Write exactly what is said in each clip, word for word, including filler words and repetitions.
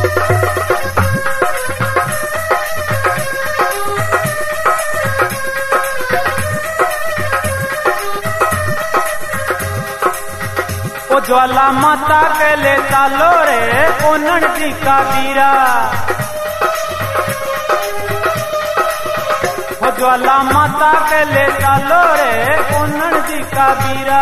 ओ ज्वाला माता के ले चालो रे ओनन जी का बीरा। ओ ज्वाला माता के ले चालो रे ओनन जी का बीरा।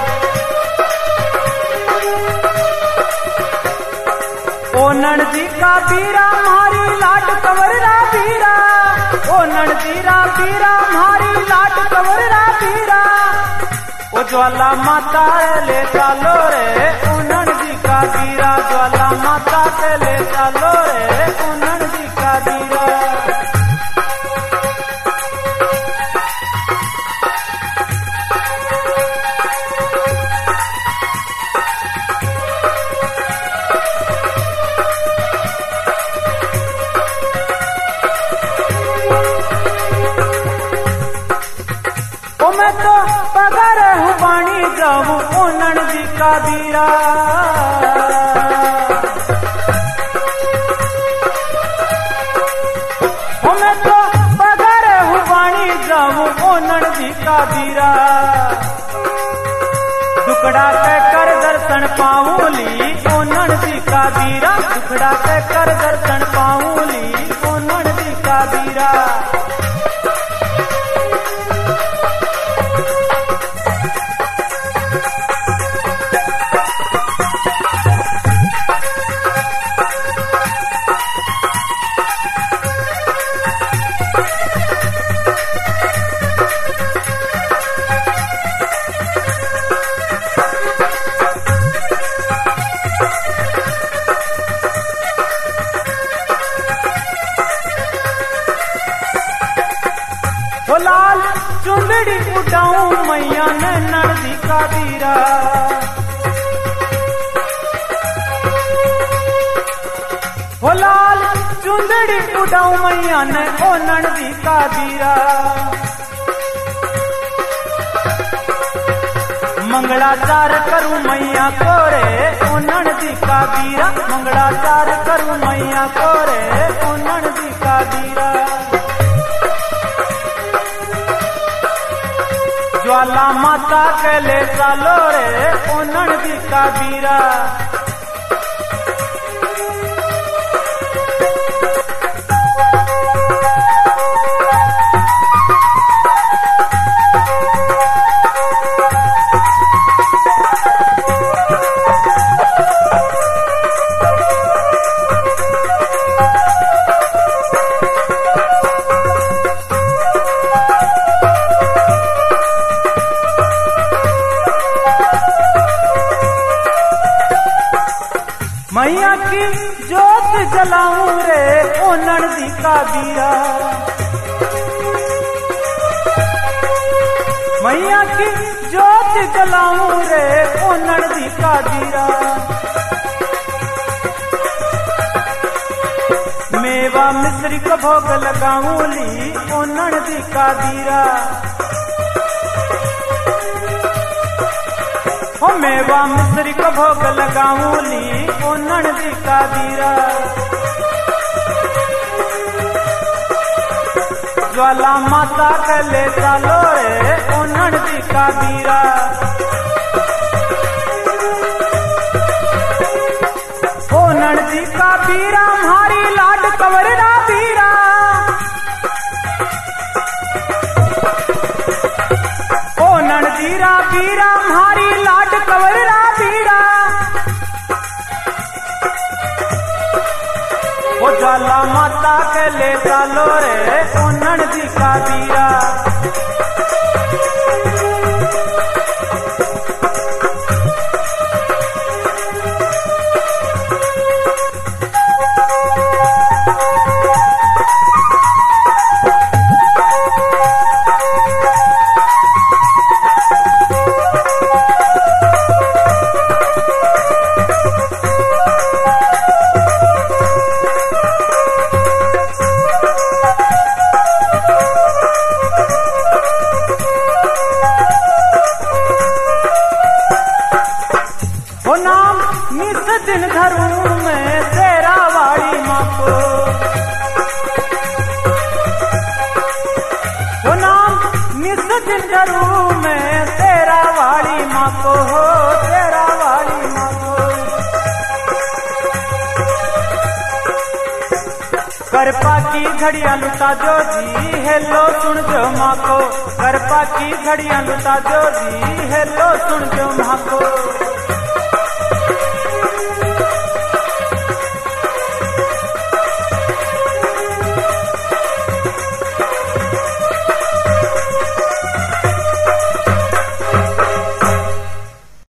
ओनन जी का बीरा मारी लाट कवरा बीरा। ओनन जीरा बीरा मारी लाट कवरा बीरा। ओ ज्वाला माता ले चालो रे ओनन जी का बीरा। ज्वाला माता के ले चालो रे ओनन जी का बीरा। ओ मैं तो पगर हूँ बाणी जाऊँ ओनन जी का बीरा। ओ मैं तो पगर हूँ बाणी जाऊँ ओनन जी का बीरा। टुकड़ा के कर दर्शन पाऊली ओनन जी का बीरा। टुकड़ा के कर दर्शन पाऊली ओनन जी का बीरा। ओ लाल चुंदड़ी उड़ाऊं मैया ने नंदी का बीरा। ओ लाल चुंदड़ी उड़ाऊं मैया ने ओ नंदी का बीरा। मंगलाचार करूं मैया कोरे ओ नंदी का बीरा। मंगलाचार करूं मैया कोरे ओ नंदी का बीरा। ज्वाला माता के ले चालो रे ओनन जी का बीरा। मैया की जोत जलाऊं रे ओनन जी का बीरा। मैया की जोत जलाऊं रे ओनन जी का बीरा। मेवा मिश्री को भोग लगाऊं ली ओनन जी का बीरा। ओ मेवा मिश्री को भोग लगाऊं ली ओनन जी का बीरा। ज्वाला माता के ले चालो रे ओनन जी का बीरा। ओनन जी का बीरा मारी लाड कवरा बीरा। ओनन जीरा बीरा मारी लाड कवरा बीरा। ओ ज्वाला माता के ले चालो रे ओनन जी का बीरा। ओ नाम नित दिन धरूं मैं तेरा वाली को। वो नाम निस दिन करूं मैं तेरा वाली माँ को हो, तेरा वाली माँ को। करपा की घड़ियां लुटा दो जी, हेलो सुन जो माँ को। करपा की घड़ियां लुटा दो जी, हेलो सुन जो माँ को।